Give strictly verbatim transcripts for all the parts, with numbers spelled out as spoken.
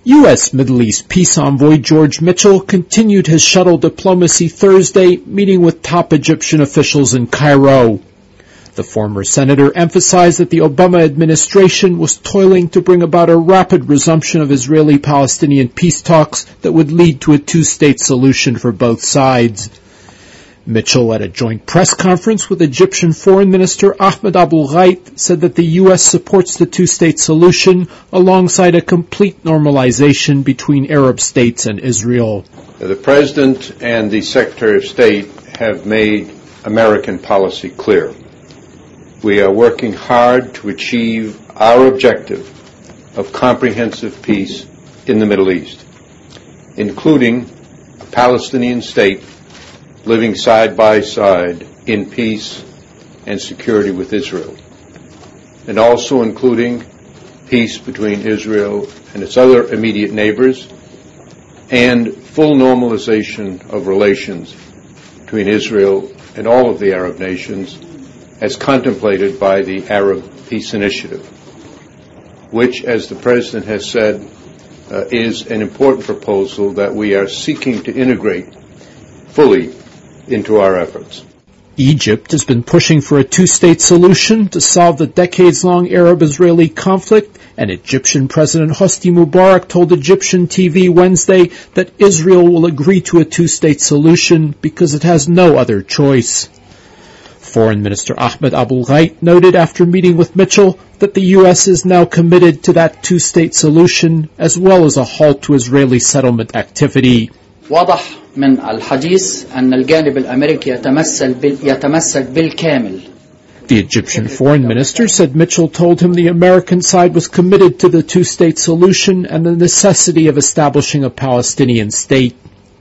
U S Middle East peace envoy George Mitchell continued his shuttle diplomacy Thursday, meeting with top Egyptian officials in Cairo. The former senator emphasized that the Obama administration was toiling to bring about a rapid resumption of Israeli-Palestinian peace talks that would lead to a two-state solution for both sides. Mitchell, at a joint press conference with Egyptian Foreign Minister Ahmed Abul-Gheit, said that the U S supports the two-state solution alongside a complete normalization between Arab states and Israel. The President and the Secretary of State have made American policy clear. We are working hard to achieve our objective of comprehensive peace in the Middle East, including a Palestinian state living side by side in peace and security with Israel, and also including peace between Israel and its other immediate neighbors, and full normalization of relations between Israel and all of the Arab nations as contemplated by the Arab Peace Initiative, which, as the President has said, uh, is an important proposal that we are seeking to integrate fully into our efforts. Egypt has been pushing for a two-state solution to solve the decades-long Arab-Israeli conflict, and Egyptian President Hosni Mubarak told Egyptian T V Wednesday that Israel will agree to a two-state solution because it has no other choice. Foreign Minister Ahmed Abul-Gheit noted after meeting with Mitchell that the U S is now committed to that two-state solution as well as a halt to Israeli settlement activity. واضح من الحديث أن الجانب الأمريكي يتمثل يتمسك بالكامل. The Egyptian foreign minister said Mitchell told him the American side was committed to the two-state solution and the necessity of establishing a Palestinian state.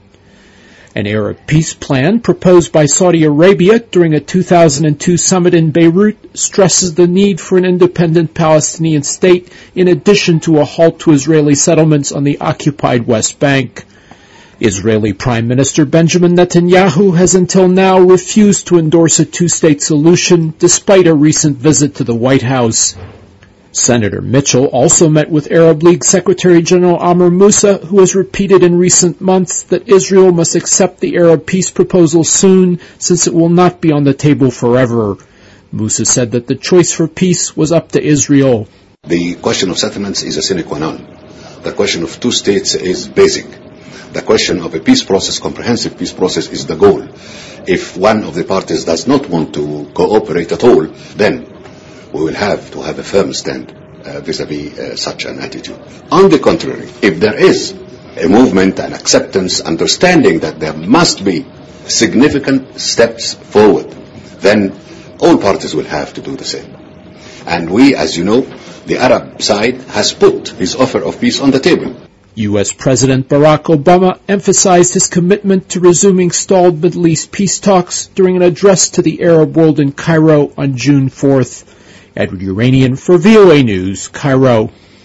An Arab peace plan proposed by Saudi Arabia during a two thousand two summit in Beirut stresses the need for an independent Palestinian state in addition to a halt to Israeli settlements on the occupied West Bank. Israeli Prime Minister Benjamin Netanyahu has until now refused to endorse a two-state solution despite a recent visit to the White House. Senator Mitchell also met with Arab League Secretary General Amr Moussa, who has repeated in recent months that Israel must accept the Arab peace proposal soon, since it will not be on the table forever. Moussa said that the choice for peace was up to Israel. The question of settlements is a sine qua non. The question of two states is basic. The question of a peace process, comprehensive peace process, is the goal. If one of the parties does not want to cooperate at all, then we will have to have a firm stand uh, vis-à-vis uh, such an attitude. On the contrary, if there is a movement and acceptance, understanding that there must be significant steps forward, then all parties will have to do the same. And we, as you know, the Arab side has put his offer of peace on the table. U S President Barack Obama emphasized his commitment to resuming stalled Middle East peace talks during an address to the Arab world in Cairo on June fourth. Edward Uranian for V O A News, Cairo.